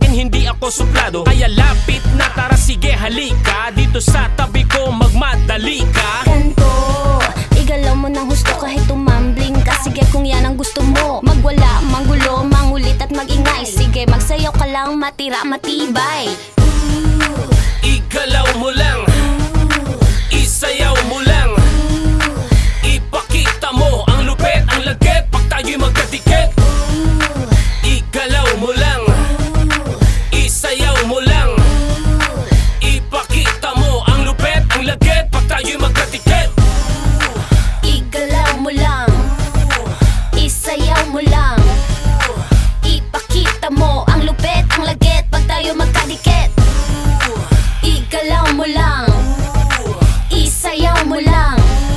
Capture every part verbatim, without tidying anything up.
akin hindi ako suplado. Kaya lapit na, tara sige halika, dito sa tabi ko magmadali ka. Ganto, igalaw mo ng husto kahit tumambling ka. Sige kung yan ang gusto mo, magwala, manggulo, mangulit at magingay. Sige magsayaw ka lang, matira, matibay. Igalaw mo lang, isayaw mo lang, ipakita mo ang lupet, ang lagket, pag tayo'y magkadikit. Igalaw mo lang, isayaw mo lang, ipakita mo ang lupet, ang lagket, pag tayo'y magkadikit. Igalaw mo lang, isayaw mo lang, ipakita mo ang lupet, ang lagket, pag tayo magkadikit. Igalaw mo lang, isayaw mo lang,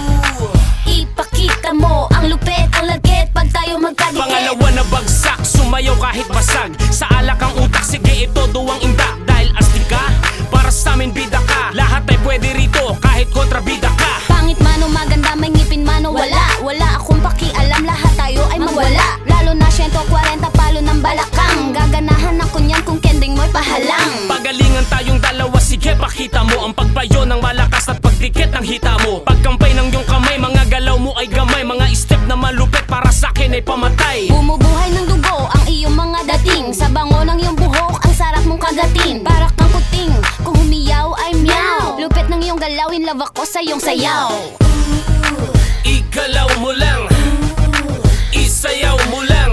ipakita mo ang lupet, ang lagket, pag tayo magkadikit. Pangalawa na bagsak, sumayaw kahit basag. Sa alak ang utak, sige ito duwang inda. Dahil astig ka, para sa amin bida ka. Lahat ay pwede rito, kahit kontrabida ka. Pangit man o maganda, may ngipin man o wala. Wala akong pakialam, lahat tayo ay magwala. Lalo na one forty palo ng balakang. Gaganahan ako niyan kung kending mo'y pahalang. Pagalingan tayong dalawa, sige pakita mo ang pagbayo ng malakas at pagdikit ng hita mo. Pagkampay ng iyong kamay, mga galaw mo ay gamay. Mga step na malupit para sa akin ay pamatay. Bumubuhay ng dugo ang iyong mga dating. Sa bango ng iyong buhok, ang sarap mong kagatin. Para kang kuting, kung humiyaw ay meow. Lupit ng iyong galawin, love ako sa iyong sayaw. Igalaw mo lang, isayaw mo lang,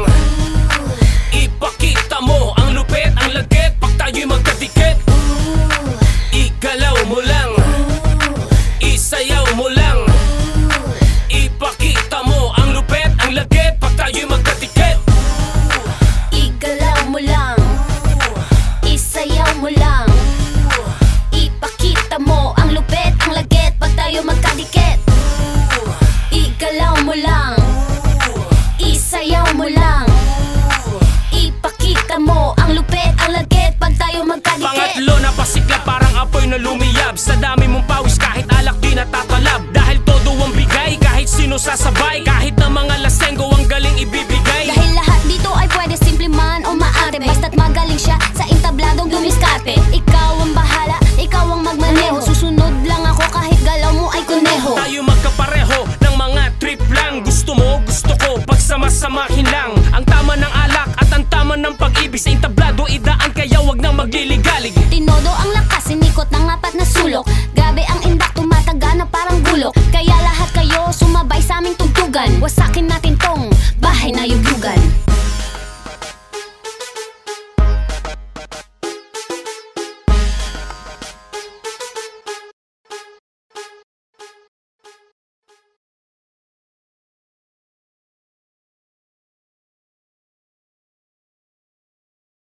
ipakita mo ang lupet, ang lagket, pag tayo'y magkadikit. Igalaw mo lang, isayaw mo lang, ipakita mo ang lupet, ang lagket, pag tayo'y magkadikit. Igalaw mo lang, isayaw mo lang, ipakita mo ang lupet, ang lagket, pag tayo magkadikit. Igalaw mo lang, isayaw mo lang, ipakita mo ang lupet, ang lagket, pag tayo magkadikit. Pangatlo na pasikla, parang apoy na lumiyab. Sa dami mong